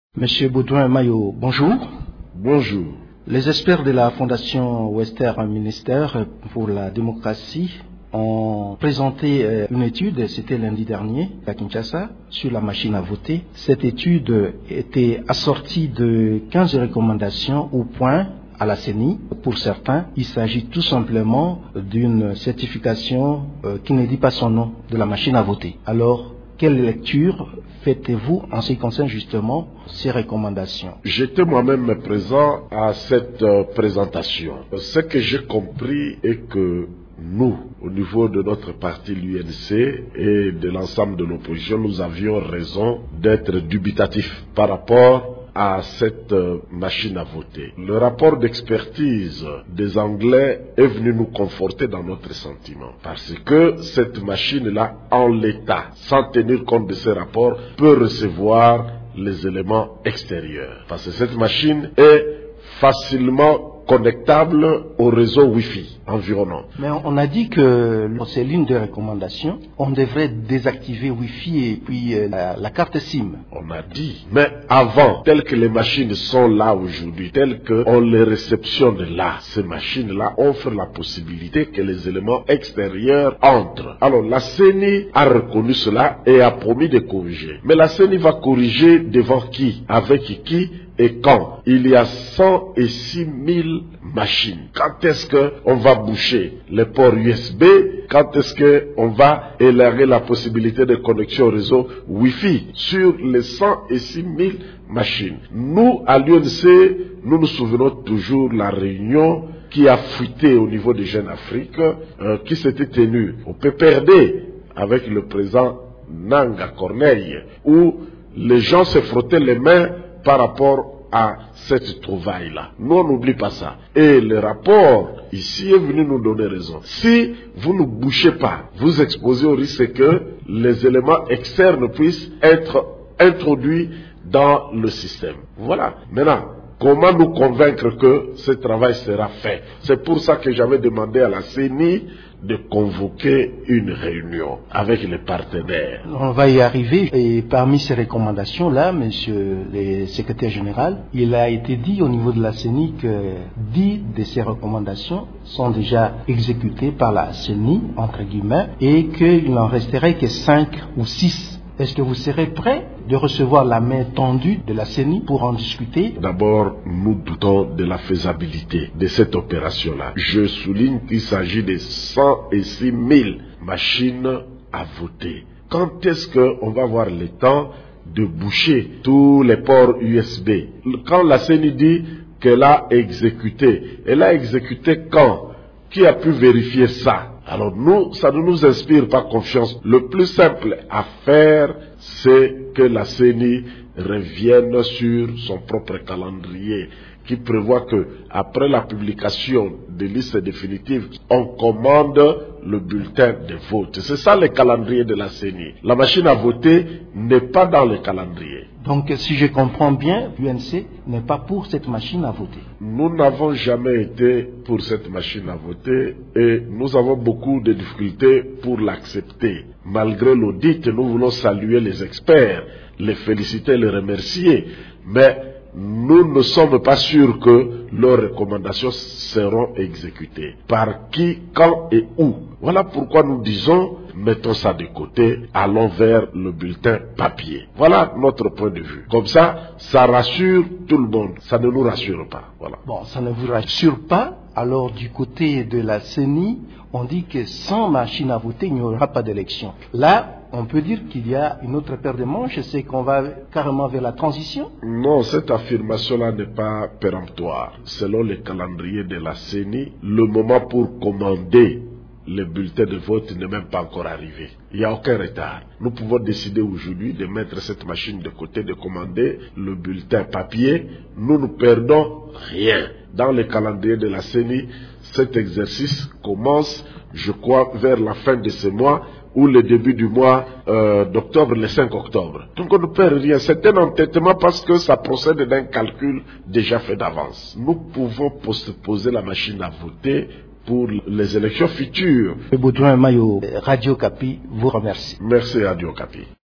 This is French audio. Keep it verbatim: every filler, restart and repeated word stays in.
Monsieur Baudouin Mayo, bonjour. Bonjour. Les experts de la Fondation Wester Ministère pour la démocratie ont présenté une étude, c'était lundi dernier, à Kinshasa, sur la machine à voter. Cette étude était assortie de quinze recommandations ou points à la C E N I. Pour certains, il s'agit tout simplement d'une certification euh, qui ne dit pas son nom de la machine à voter. Alors, quelle lecture faites-vous en ce qui concerne justement ces recommandations? J'étais moi-même présent à cette euh, présentation. Ce que j'ai compris est que nous, au niveau de notre parti, l'U N C, et de l'ensemble de l'opposition, nous avions raison d'être dubitatifs par rapport à cette machine à voter. Le rapport d'expertise des Anglais est venu nous conforter dans notre sentiment. Parce que cette machine-là, en l'état, sans tenir compte de ces rapports, peut recevoir les éléments extérieurs. Parce que cette machine est facilement connectable au réseau Wi-Fi environnant. Mais on a dit que c'est l'une des recommandations. On devrait désactiver Wi-Fi et puis euh, la, la carte SIM. On a dit. Mais avant, telles que les machines sont là aujourd'hui, telles qu'on les réceptionne là, ces machines-là offrent la possibilité que les éléments extérieurs entrent. Alors la C E N I a reconnu cela et a promis de corriger. Mais la C E N I va corriger devant qui? Avec qui? Et quand? Il y a cent six mille machines. Quand est-ce qu'on va boucher les ports U S B? Quand est-ce qu'on va élargir la possibilité de connexion au réseau Wi-Fi sur les cent six mille machines? Nous, à l'U N C, nous nous souvenons toujours de la réunion qui a fuité au niveau de Jeune Afrique, euh, qui s'était tenue au P P R D avec le président Nanga Corneille, où les gens se frottaient les mains par rapport à cette trouvaille-là. Nous, on n'oublie pas ça. Et le rapport ici est venu nous donner raison. Si vous ne bouchez pas, vous exposez au risque que les éléments externes puissent être introduits dans le système. Voilà. Maintenant, comment nous convaincre que ce travail sera fait? C'est pour ça que j'avais demandé à la C E N I de convoquer une réunion avec les partenaires. On va y arriver. Et parmi ces recommandations-là, monsieur le secrétaire général, il a été dit au niveau de la C E N I que dix de ces recommandations sont déjà exécutées par la C E N I, entre guillemets, et qu'il n'en resterait que cinq ou six. Est-ce que vous serez prêt de recevoir la main tendue de la C E N I pour en discuter? D'abord, nous doutons de la faisabilité de cette opération-là. Je souligne qu'il s'agit de cent six mille machines à voter. Quand est-ce qu'on va avoir le temps de boucher tous les ports U S B? Quand la C E N I dit qu'elle a exécuté, elle a exécuté quand? Qui a pu vérifier ça? Alors nous, ça ne nous inspire pas confiance. Le plus simple à faire, c'est que la C E N I revienne sur son propre calendrier, qui prévoit que après la publication des listes définitives, on commande le bulletin de vote. C'est ça le calendrier de la C E N I. La machine à voter n'est pas dans le calendrier. Donc, si je comprends bien, l'U N C n'est pas pour cette machine à voter. Nous n'avons jamais été pour cette machine à voter et nous avons beaucoup de difficultés pour l'accepter. Malgré l'audit, nous voulons saluer les experts, les féliciter, les remercier, mais nous ne sommes pas sûrs que leurs recommandations seront exécutées. Par qui, quand et où? Voilà pourquoi nous disons, mettons ça de côté, allons vers le bulletin papier. Voilà notre point de vue. Comme ça, ça rassure tout le monde. Ça ne nous rassure pas. Voilà. Bon, ça ne vous rassure pas. Alors, du côté de la C E N I, on dit que sans machine à voter, il n'y aura pas d'élection. Là, on peut dire qu'il y a une autre paire de manches, c'est qu'on va carrément vers la transition? Non, cette affirmation-là n'est pas péremptoire. Selon le calendrier de la C E N I, le moment pour commander les bulletins de vote n'est même pas encore arrivé. Il n'y a aucun retard. Nous pouvons décider aujourd'hui de mettre cette machine de côté, de commander le bulletin papier. Nous ne perdons rien. Dans le calendrier de la C E N I, cet exercice commence, je crois, vers la fin de ce mois ou le début du mois euh, d'octobre, le cinq octobre. Donc on ne perd rien. C'est un entêtement parce que ça procède d'un calcul déjà fait d'avance. Nous pouvons poser la machine à voter pour les élections futures. Baudouin Mayo, Radio Okapi vous remercie. Merci Radio Okapi.